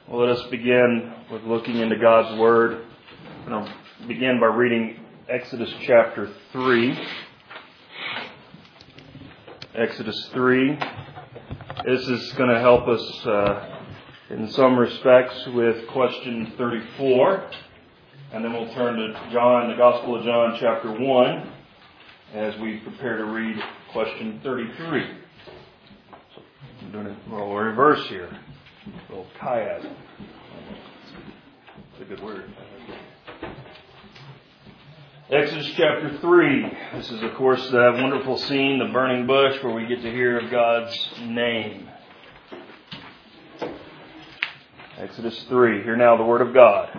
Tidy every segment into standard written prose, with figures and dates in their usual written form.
Well, let us begin with looking into God's Word. And I'll begin by reading Exodus chapter 3. Exodus 3. This is going to help us in some respects with question 34. And then we'll turn to John, the Gospel of John chapter 1, as we prepare to read question 33. So I'm doing it a little reverse here. A little chiasm. It's a good word. Exodus chapter 3. This is, of course, that wonderful scene, the burning bush, where we get to hear of God's name. Exodus 3. Hear now the word of God.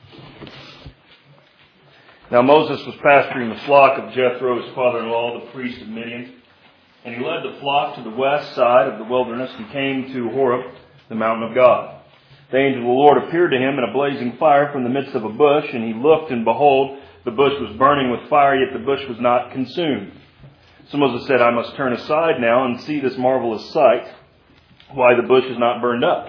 Now Moses was pasturing the flock of Jethro, his father-in-law, the priest of Midian. And he led the flock to the west side of the wilderness and came to Horeb, the mountain of God. The angel of the Lord appeared to him in a blazing fire from the midst of a bush, and he looked, and behold, the bush was burning with fire, yet the bush was not consumed. So Moses said, I must turn aside now and see this marvelous sight, why the bush is not burned up.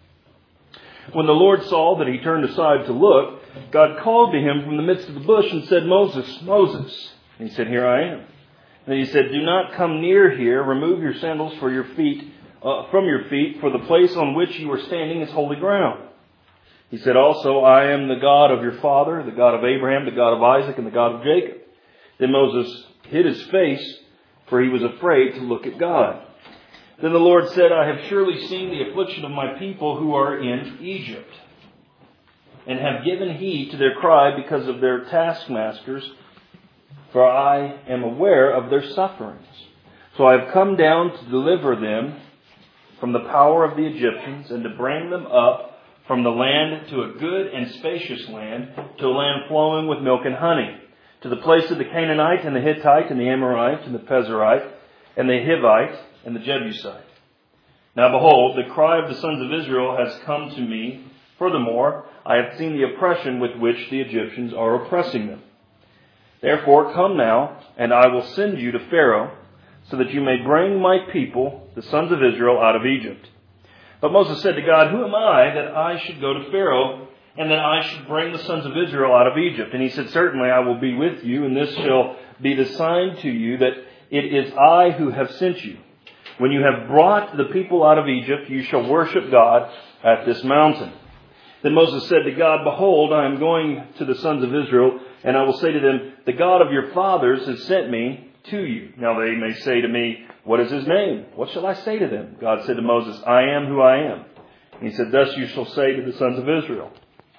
When the Lord saw that he turned aside to look, God called to him from the midst of the bush and said, Moses, Moses. And he said, Here I am. And then he said, Do not come near here. Remove your sandals from your feet, for the place on which you are standing is holy ground. He said also, I am the God of your father, the God of Abraham, the God of Isaac, and the God of Jacob. Then Moses hid his face, for he was afraid to look at God. Then the Lord said, I have surely seen the affliction of my people who are in Egypt, and have given heed to their cry because of their taskmasters, for I am aware of their sufferings. So I have come down to deliver them from the power of the Egyptians, and to bring them up from the land to a good and spacious land, to a land flowing with milk and honey, to the place of the Canaanite and the Hittite and the Amorite and the Pezerite and the Hivite and the Jebusite. Now behold, the cry of the sons of Israel has come to me. Furthermore, I have seen the oppression with which the Egyptians are oppressing them. Therefore, come now, and I will send you to Pharaoh, so that you may bring my people, the sons of Israel, out of Egypt. But Moses said to God, Who am I that I should go to Pharaoh, and that I should bring the sons of Israel out of Egypt? And he said, Certainly I will be with you, and this shall be the sign to you that it is I who have sent you. When you have brought the people out of Egypt, you shall worship God at this mountain. Then Moses said to God, Behold, I am going to the sons of Israel, and I will say to them, The God of your fathers has sent me to you. Now they may say to me, What is his name? What shall I say to them? God said to Moses, I am who I am. And he said, Thus you shall say to the sons of Israel,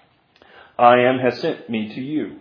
I am has sent me to you.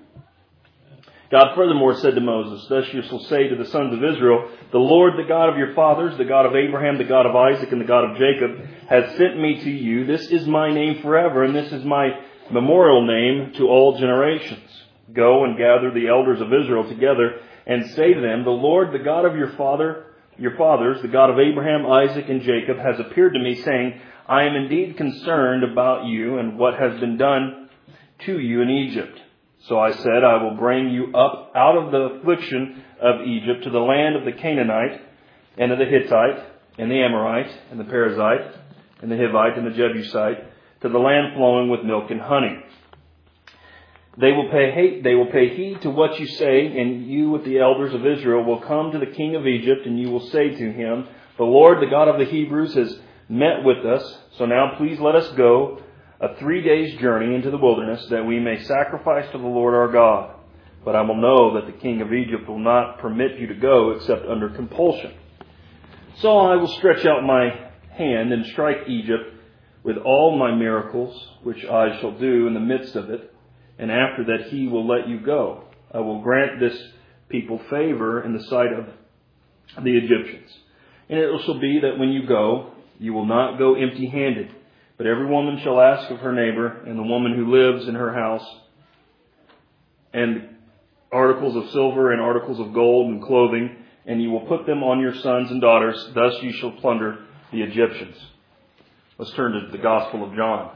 God furthermore said to Moses, Thus you shall say to the sons of Israel, The Lord, the God of your fathers, the God of Abraham, the God of Isaac, and the God of Jacob, has sent me to you. This is my name forever, and this is my memorial name to all generations. Go and gather the elders of Israel together, and say to them, The Lord, the God of your fathers, the God of Abraham, Isaac, and Jacob, has appeared to me, saying, I am indeed concerned about you and what has been done to you in Egypt. So I said, I will bring you up out of the affliction of Egypt to the land of the Canaanite, and of the Hittite, and the Amorite, and the Perizzite, and the Hivite, and the Jebusite, to the land flowing with milk and honey. They will pay heed to what you say, and you with the elders of Israel will come to the king of Egypt, and you will say to him, The Lord, the God of the Hebrews, has met with us. So now please let us go a 3 days' journey into the wilderness, that we may sacrifice to the Lord our God. But I will know that the king of Egypt will not permit you to go except under compulsion. So I will stretch out my hand and strike Egypt with all my miracles, which I shall do in the midst of it. And after that he will let you go. I will grant this people favor in the sight of the Egyptians. And it shall be that when you go, you will not go empty-handed. But every woman shall ask of her neighbor, and the woman who lives in her house, and articles of silver and articles of gold and clothing, and you will put them on your sons and daughters. Thus you shall plunder the Egyptians. Let's turn to the Gospel of John,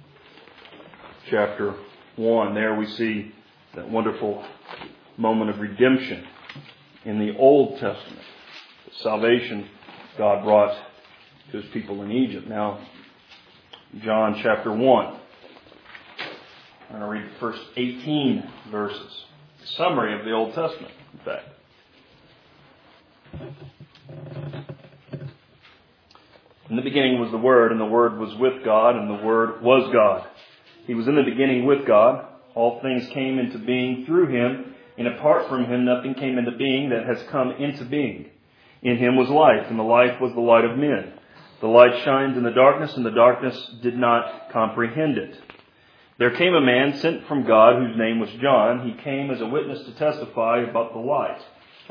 chapter 1. There we see that wonderful moment of redemption in the Old Testament. The salvation God brought to his people in Egypt. Now, John chapter 1. I'm going to read the first 18 verses. A summary of the Old Testament, in fact. In the beginning was the Word, and the Word was with God, and the Word was God. He was in the beginning with God. All things came into being through Him, and apart from Him nothing came into being that has come into being. In Him was life, and the life was the light of men. The light shines in the darkness, and the darkness did not comprehend it. There came a man sent from God whose name was John. He came as a witness to testify about the light,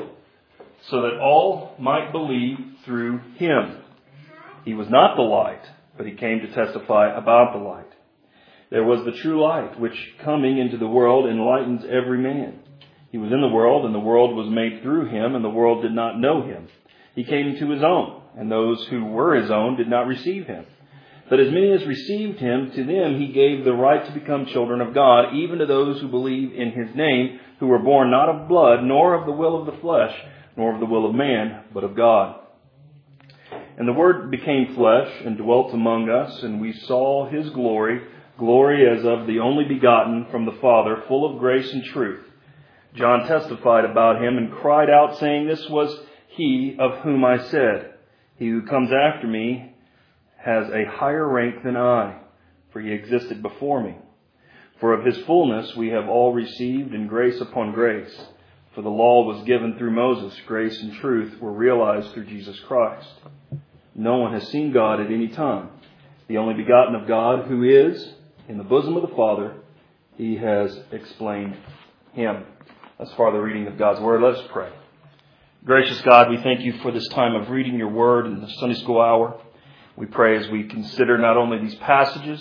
so that all might believe through him. He was not the light, but he came to testify about the light. There was the true light, which coming into the world enlightens every man. He was in the world, and the world was made through him, and the world did not know him. He came to his own, and those who were his own did not receive him. But as many as received him, to them he gave the right to become children of God, even to those who believe in his name, who were born not of blood, nor of the will of the flesh, nor of the will of man, but of God. And the Word became flesh and dwelt among us, and we saw his glory, glory as of the only begotten from the Father, full of grace and truth. John testified about him and cried out, saying, This was he of whom I said, He who comes after me has a higher rank than I, for he existed before me. For of his fullness we have all received, and grace upon grace. For the law was given through Moses, grace and truth were realized through Jesus Christ. No one has seen God at any time. The only begotten of God, who is in the bosom of the Father, he has explained him. As far the reading of God's Word, let us pray. Gracious God, we thank you for this time of reading your Word in the Sunday school hour. We pray as we consider not only these passages,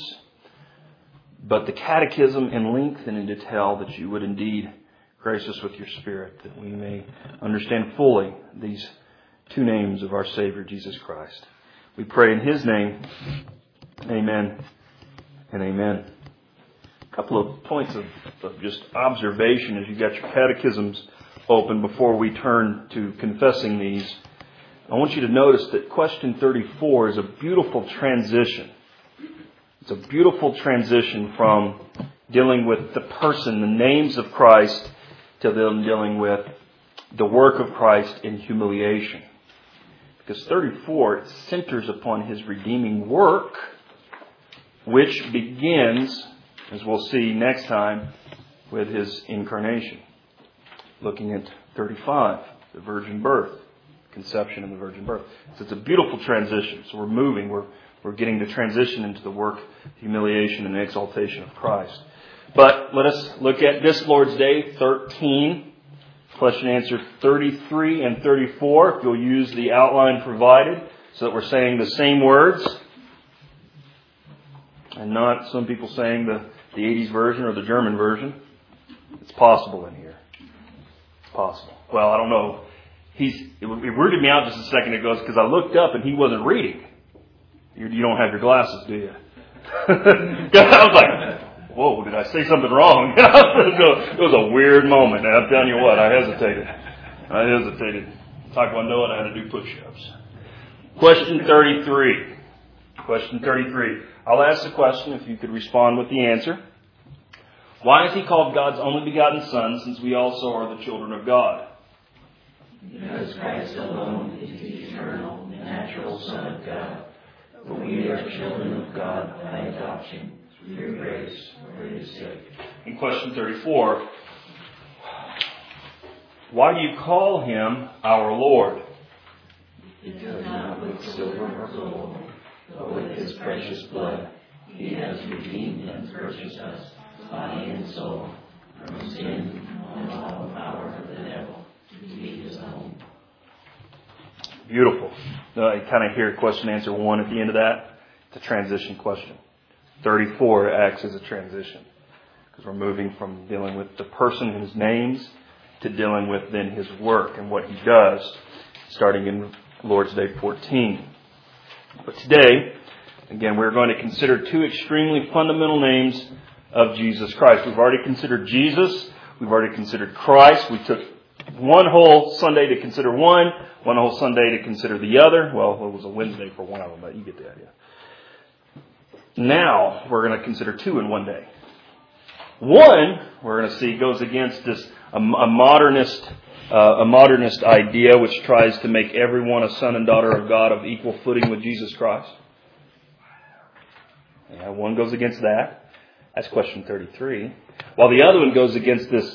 but the catechism in length and in detail, that you would indeed grace us with your Spirit, that we may understand fully these two names of our Savior, Jesus Christ. We pray in his name, amen and amen. A couple of points of just observation as you got your catechisms open before we turn to confessing these. I want you to notice that question 34 is a beautiful transition. It's a beautiful transition from dealing with the person, the names of Christ, to them dealing with the work of Christ in humiliation. Because 34 centers upon his redeeming work, which begins, as we'll see next time, with his incarnation. Looking at 35, the virgin birth. Conception and the virgin birth. So it's a beautiful transition. So we're moving. We're getting to transition into the work, humiliation, and exaltation of Christ. But let us look at this Lord's Day 13. Question and answer 33 and 34. If you'll use the outline provided so that we're saying the same words. And not some people saying the 80s version or the German version. It's possible in here. It's possible. Well, I don't know. It rooted me out just a second ago because I looked up and he wasn't reading. You don't have your glasses, do you? I was like, whoa, did I say something wrong? It was a weird moment. And I'm telling you what, I hesitated. Taekwondo, and I had to do push-ups. Question 33. I'll ask the question if you could respond with the answer. Why is he called God's only begotten Son, since we also are the children of God? Because Christ alone is the eternal, natural Son of God. For we are children of God by adoption, through grace, for his sake. In question 34, why do you call him our Lord? Because not with silver or gold, but with his precious blood, he has redeemed and purchased us, body and soul, from sin and all the power of the devil, to be his own. Beautiful. You kind of hear question answer 1 at the end of that. It's a transition question. 34 acts as a transition, because we're moving from dealing with the person and his names to dealing with then his work and what he does, starting in Lord's Day 14. But today, again, we're going to consider two extremely fundamental names of Jesus Christ. We've already considered Jesus. We've already considered Christ. We took one whole Sunday to consider one whole Sunday to consider the other. Well, it was a Wednesday for one of them, but you get the idea. Now, we're going to consider two in one day. One, we're going to see, goes against this a modernist idea which tries to make everyone a son and daughter of God of equal footing with Jesus Christ. Yeah, one goes against that. That's question 33. While the other one goes against this,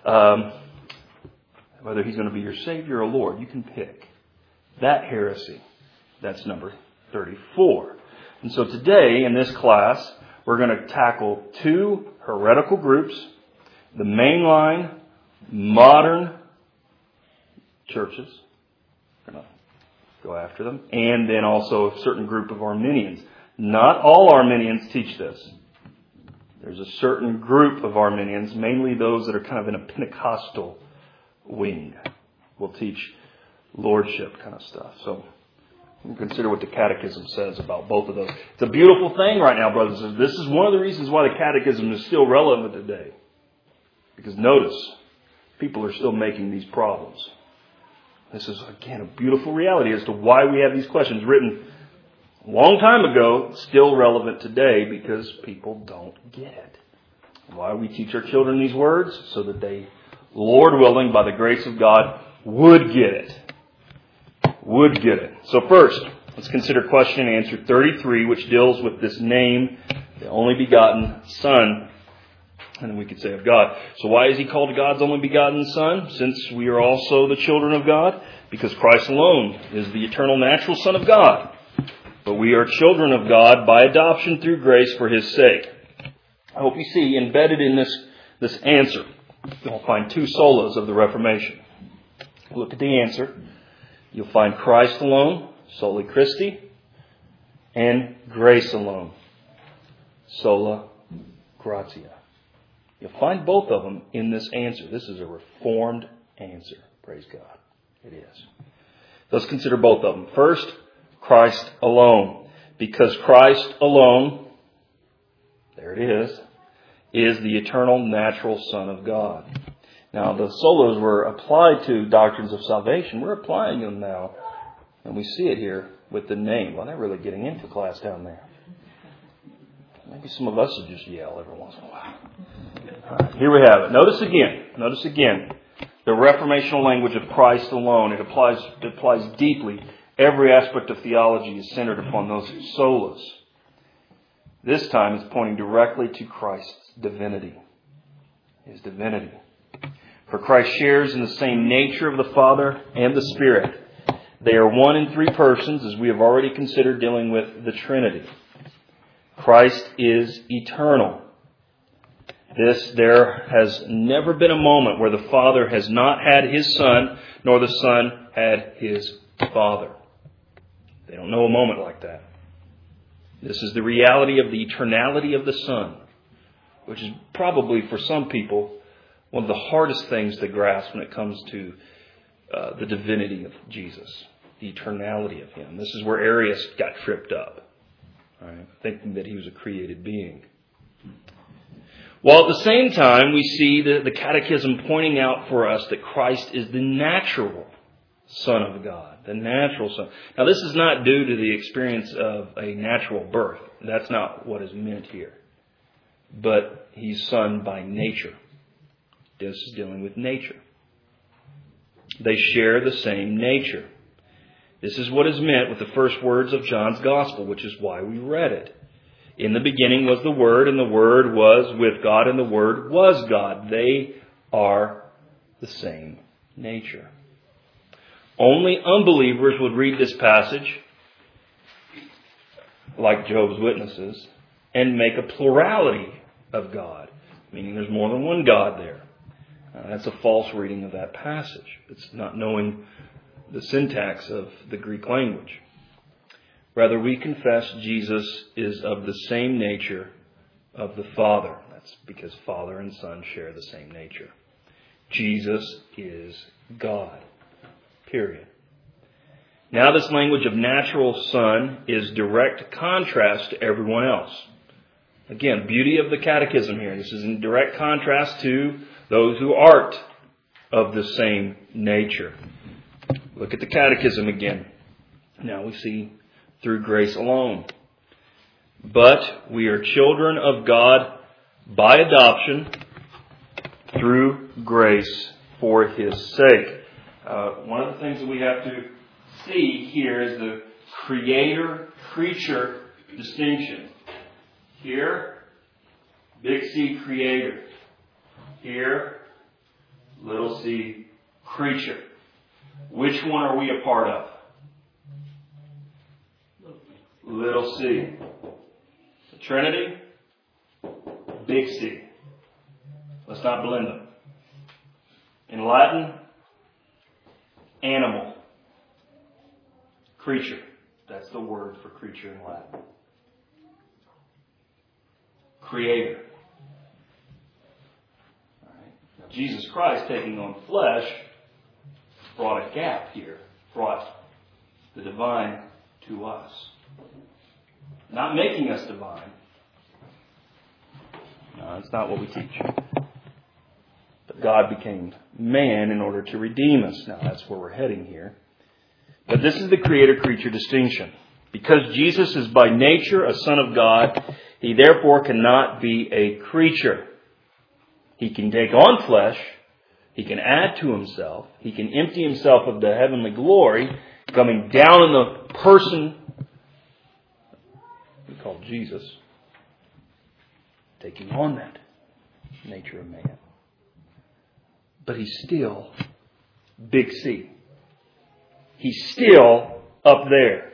whether He's going to be your Savior or Lord, you can pick. That heresy. That's number 34. And so today, in this class, we're going to tackle two heretical groups, the mainline modern churches. We're going to go after them. And then also a certain group of Arminians. Not all Arminians teach this. There's a certain group of Arminians, mainly those that are kind of in a Pentecostal wing, will teach lordship kind of stuff. So we can consider what the Catechism says about both of those. It's a beautiful thing right now, brothers and sisters. This is one of the reasons why the Catechism is still relevant today. Because notice, people are still making these problems. This is, again, a beautiful reality as to why we have these questions written a long time ago, still relevant today, because people don't get it. Why we teach our children these words? So that they, Lord willing, by the grace of God, would get it. Would get it. So first, let's consider question and answer 33, which deals with this name, the only begotten Son, and we could say of God. So why is He called God's only begotten Son? Since we are also the children of God. Because Christ alone is the eternal natural Son of God. But we are children of God by adoption through grace for His sake. I hope you see embedded in this answer, you'll find two solas of the Reformation. Look at the answer. You'll find Christ alone, soli Christi, and grace alone, sola gratia. You'll find both of them in this answer. This is a Reformed answer. Praise God. It is. Let's consider both of them. First, Christ alone. Because Christ alone, there it is the eternal natural Son of God. Now, the solas were applied to doctrines of salvation. We're applying them now. And we see it here with the name. Well, they're really getting into class down there. Maybe some of us will just yell every once in a while. All right, here we have it. Notice again. The reformational language of Christ alone. It applies deeply. Every aspect of theology is centered upon those solas. This time it's pointing directly to Christ's divinity. His divinity. For Christ shares in the same nature of the Father and the Spirit. They are one in three persons, as we have already considered dealing with the Trinity. Christ is eternal. There has never been a moment where the Father has not had His Son, nor the Son had His Father. They don't know a moment like that. This is the reality of the eternality of the Son, which is probably for some people one of the hardest things to grasp when it comes to the divinity of Jesus, the eternality of Him. This is where Arius got tripped up, right, thinking that He was a created being. While at the same time, we see the Catechism pointing out for us that Christ is the natural Son of God, the natural Son. Now, this is not due to the experience of a natural birth. That's not what is meant here. But He's Son by nature. This is dealing with nature. They share the same nature. This is what is meant with the first words of John's Gospel, which is why we read it. In the beginning was the Word, and the Word was with God, and the Word was God. They are the same nature. Only unbelievers would read this passage, like Jehovah's Witnesses, and make a plurality of God, meaning there's more than one God there. That's a false reading of that passage. It's not knowing the syntax of the Greek language. Rather, we confess Jesus is of the same nature of the Father. That's because Father and Son share the same nature. Jesus is God. Period. Now this language of natural Son is direct contrast to everyone else. Again, beauty of the Catechism here. This is in direct contrast to those who aren't of the same nature. Look at the Catechism again. Now we see through grace alone. but we are children of God by adoption through grace for His sake. One of the things that we have to see here is the creator-creature distinction. Here, big C, creator. Here, little c, creature. Which one are we a part of? Little c. The Trinity, big C. Let's not blend them. In Latin, animal. Creature. That's the word for creature in Latin. Creator. All right. Now, Jesus Christ taking on flesh brought a gap here. Brought the divine to us. Not making us divine. No, that's not what we teach. But God became man in order to redeem us. Now, that's where we're heading here. But this is the creator-creature distinction. Because Jesus is by nature a Son of God, He therefore cannot be a creature. He can take on flesh. He can add to Himself. He can empty Himself of the heavenly glory, coming down in the person we call Jesus, taking on that nature of man. But He's still big C. He's still up there.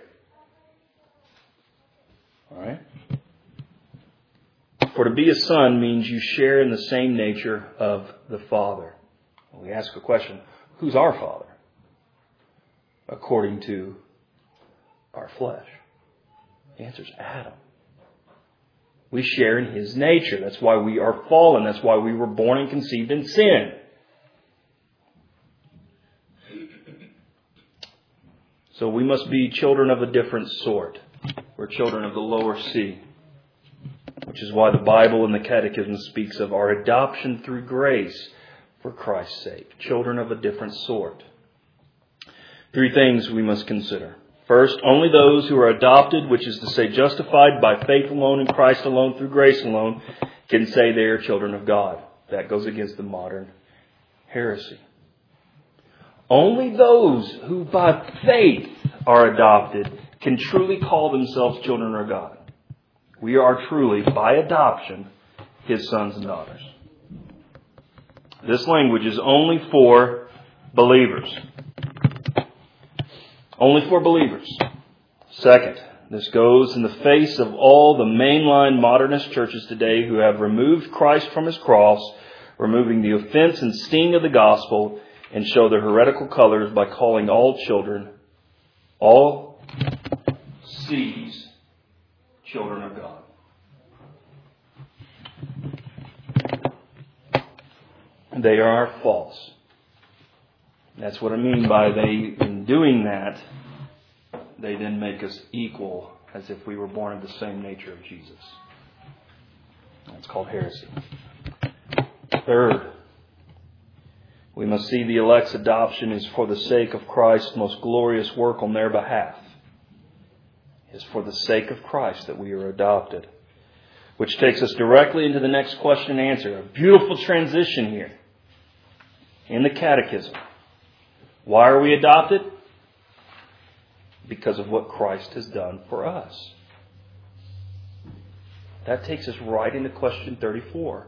All right? For to be a son means you share in the same nature of the Father. We ask a question, who's our Father? According to our flesh. The answer is Adam. We share in his nature. That's why we are fallen. That's why we were born and conceived in sin. So we must be children of a different sort. We're children of the lower C. Which is why the Bible and the Catechism speaks of our adoption through grace for Christ's sake. Children of a different sort. Three things we must consider. First, only those who are adopted, which is to say justified by faith alone in Christ alone through grace alone, can say they are children of God. That goes against the modern heresy. Only those who by faith are adopted can truly call themselves children of God. We are truly, by adoption, His sons and daughters. This language is only for believers. Only for believers. Second, this goes in the face of all the mainline modernist churches today who have removed Christ from His cross, removing the offense and sting of the gospel, and show their heretical colors by calling all children, all C's, children of God. They are false. That's what I mean by in doing that, they then make us equal as if we were born of the same nature of Jesus. That's called heresy. Third, we must see the elect's adoption is for the sake of Christ's most glorious work on their behalf. It is for the sake of Christ that we are adopted. Which takes us directly into the next question and answer. A beautiful transition here in the Catechism. Why are we adopted? Because of what Christ has done for us. That takes us right into question 34.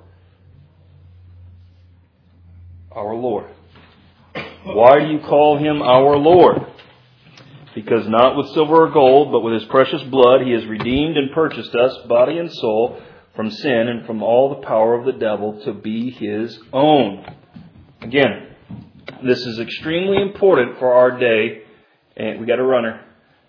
Our Lord. Why do you call Him our Lord? Because not with silver or gold, but with His precious blood, He has redeemed and purchased us, body and soul, from sin and from all the power of the devil, to be His own. Again, this is extremely important for our day. And we got a runner.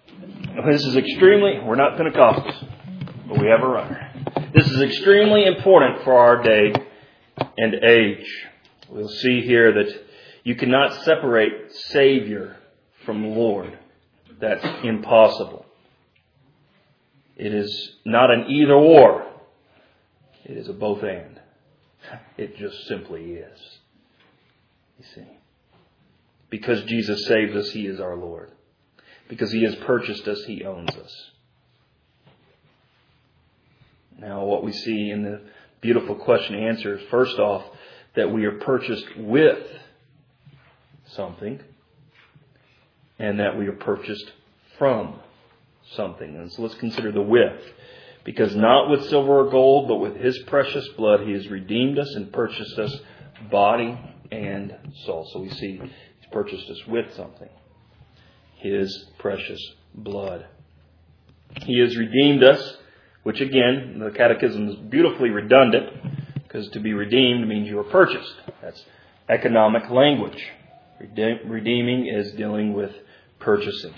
We're not Pentecostals, but we have a runner. This is extremely important for our day and age. We'll see here that you cannot separate Savior from Lord. That's impossible. It is not an either or. It is a both and. It just simply is. You see. Because Jesus saved us, He is our Lord. Because He has purchased us, He owns us. Now, what we see in the beautiful question and answer is, first off, that we are purchased with something, and that we are purchased from something. And so let's consider the with. Because not with silver or gold, but with His precious blood, He has redeemed us and purchased us body and soul. So we see He's purchased us with something. His precious blood. He has redeemed us, which again, the Catechism is beautifully redundant, because to be redeemed means you are purchased. That's economic language. Redeeming is dealing with purchasing.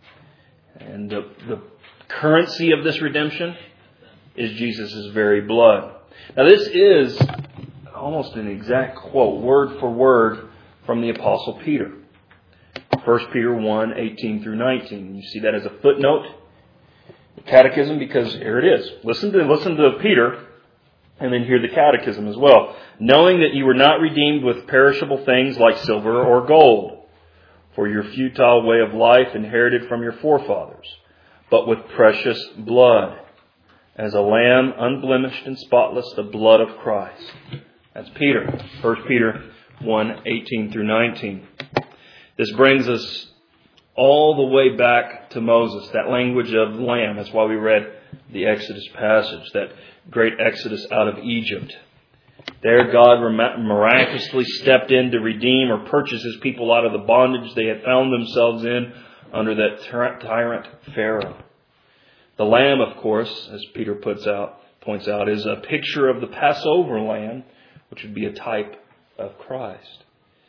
And the currency of this redemption is Jesus' very blood. Now this is almost an exact quote, word for word, from the Apostle Peter. 1 Peter 1, 18 through 19. You see that as a footnote, the Catechism, because here it is. Listen to Peter, and then hear the Catechism as well. Knowing that you were not redeemed with perishable things like silver or gold, for your futile way of life inherited from your forefathers, but with precious blood, as a lamb unblemished and spotless, the blood of Christ. That's Peter. 1 Peter 1, 18 through 19. This brings us all the way back to Moses, that language of lamb. That's why we read the Exodus passage, that great Exodus out of Egypt. There God miraculously stepped in to redeem or purchase His people out of the bondage they had found themselves in under that tyrant Pharaoh. The lamb, of course, as Peter points out, is a picture of the Passover lamb, which would be a type of Christ.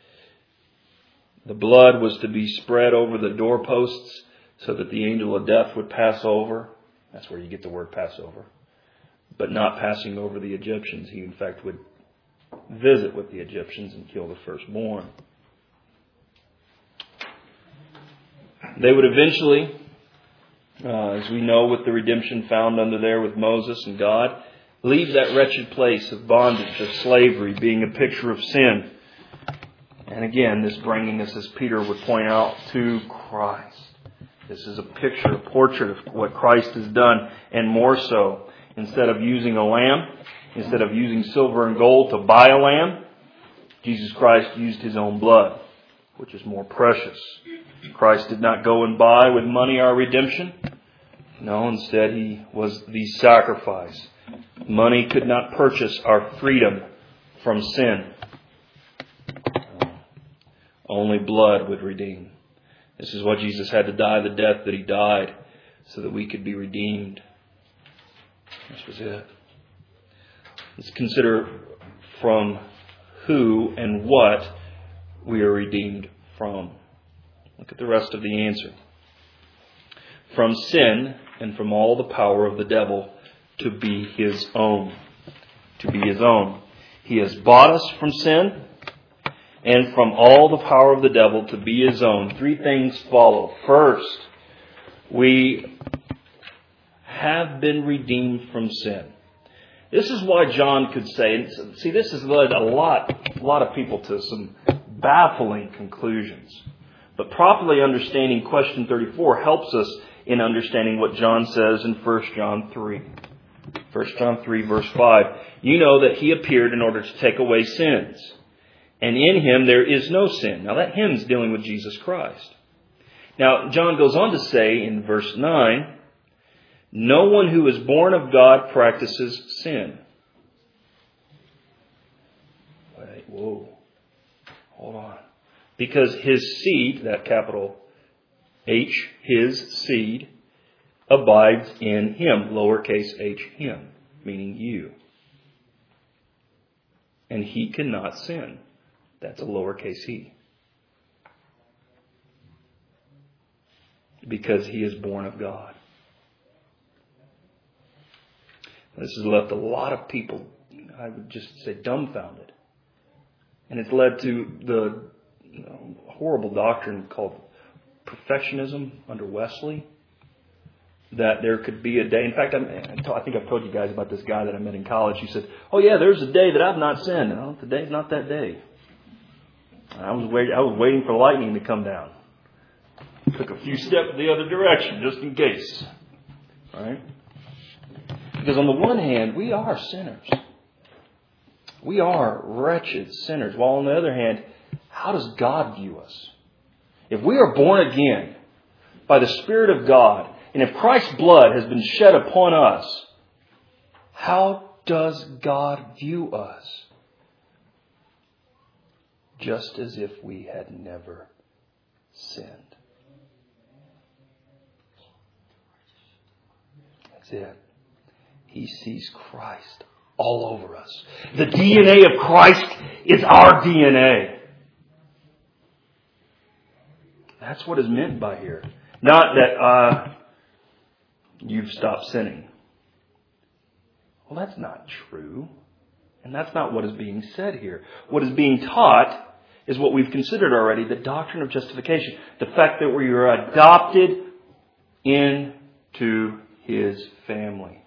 The blood was to be spread over the doorposts so that the angel of death would pass over. That's where you get the word Passover. But not passing over the Egyptians. He, in fact, would visit with the Egyptians and kill the firstborn. They would eventually, as we know with the redemption found under there with Moses and God, leave that wretched place of bondage, of slavery, being a picture of sin. And again, this bringing us, as Peter would point out, to Christ. This is a picture, a portrait of what Christ has done, and more so. Instead of using a lamb, instead of using silver and gold to buy a lamb, Jesus Christ used His own blood, which is more precious. Christ did not go and buy with money our redemption. No, instead He was the sacrifice. Money could not purchase our freedom from sin. Only blood would redeem. This is why Jesus had to die the death that He died, so that we could be redeemed. This was it. Let's consider from who and what we are redeemed from. Look at the rest of the answer. From sin and from all the power of the devil, to be His own. To be His own. He has bought us from sin and from all the power of the devil, to be His own. Three things follow. First, we have been redeemed from sin. This is why John could say, and see, this has led a lot of people to some baffling conclusions. But properly understanding question 34 helps us in understanding what John says in 1 John 3. 1 John 3 verse 5. You know that He appeared in order to take away sins. And in Him there is no sin. Now that hymn's dealing with Jesus Christ. Now John goes on to say in verse 9, no one who is born of God practices sin. Wait, whoa. Hold on. Because His seed, that capital H, His seed, abides in Him, lowercase h, Him, meaning you. And He cannot sin. That's a lowercase he. Because He is born of God. This has left a lot of people, I would just say, dumbfounded. And it's led to the horrible doctrine called perfectionism under Wesley. That there could be a day. In fact, I think I've told you guys about this guy that I met in college. He said, oh yeah, there's a day that I've not sinned. No, today's not that day. I was waiting for lightning to come down. Took a few steps the other direction just in case. All right? Because on the one hand, we are sinners. We are wretched sinners. While on the other hand, how does God view us? If we are born again by the Spirit of God, and if Christ's blood has been shed upon us, how does God view us? Just as if we had never sinned. That's it. He sees Christ all over us. The DNA of Christ is our DNA. That's what is meant by here. Not that you've stopped sinning. Well, that's not true. And that's not what is being said here. What is being taught is what we've considered already, the doctrine of justification. The fact that we are adopted into His family.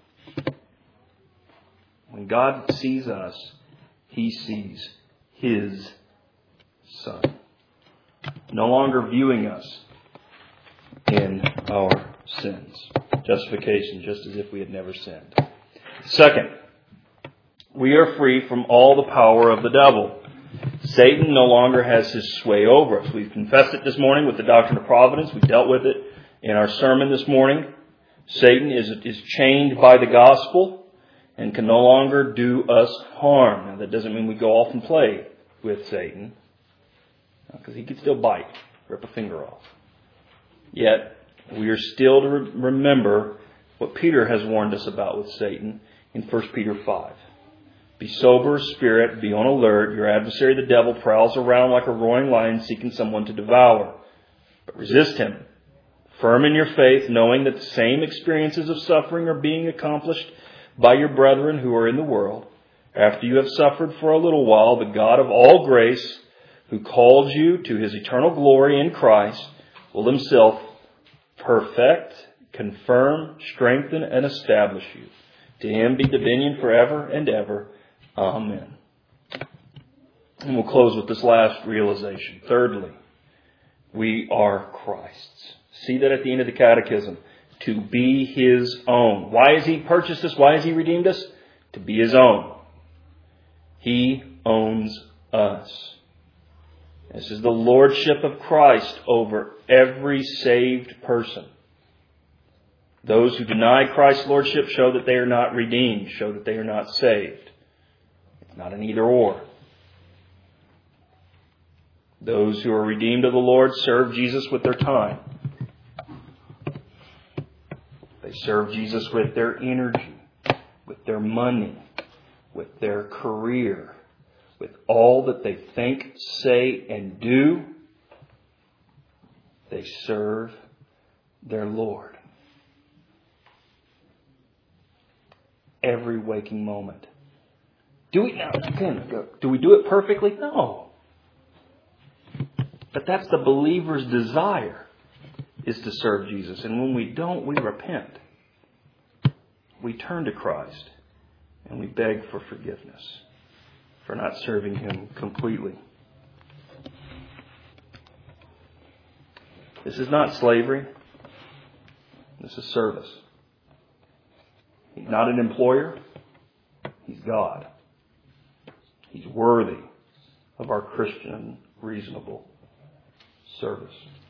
When God sees us, He sees His Son. No longer viewing us in our sins. Justification, just as if we had never sinned. Second, we are free from all the power of the devil. Satan no longer has his sway over us. We've confessed it this morning with the doctrine of providence. We dealt with it in our sermon this morning. Satan is chained by the gospel and can no longer do us harm. Now, that doesn't mean we go off and play with Satan, because he could still bite, rip a finger off. Yet, we are still to remember what Peter has warned us about with Satan in 1 Peter 5. Be sober, spirit, be on alert. Your adversary, the devil, prowls around like a roaring lion seeking someone to devour. But resist him, firm in your faith, knowing that the same experiences of suffering are being accomplished by your brethren who are in the world. After you have suffered for a little while, the God of all grace, who called you to His eternal glory in Christ, will Himself perfect, confirm, strengthen, and establish you. To Him be dominion forever and ever. Amen. And we'll close with this last realization. Thirdly, we are Christ's. See that at the end of the catechism. To be His own. Why has He purchased us? Why has He redeemed us? To be His own. He owns us. This is the lordship of Christ over every saved person. Those who deny Christ's lordship show that they are not redeemed, show that they are not saved. It's not an either or. Those who are redeemed of the Lord serve Jesus with their time. They serve Jesus with their energy, with their money, with their career, with all that they think, say, and do. They serve their Lord. Every waking moment. Do we do it perfectly? No. But that's the believer's desire, is to serve Jesus. And when we don't, we repent. We turn to Christ and we beg for forgiveness for not serving Him completely. This is not slavery. This is service. He's not an employer. He's God. He's worthy of our Christian, reasonable service.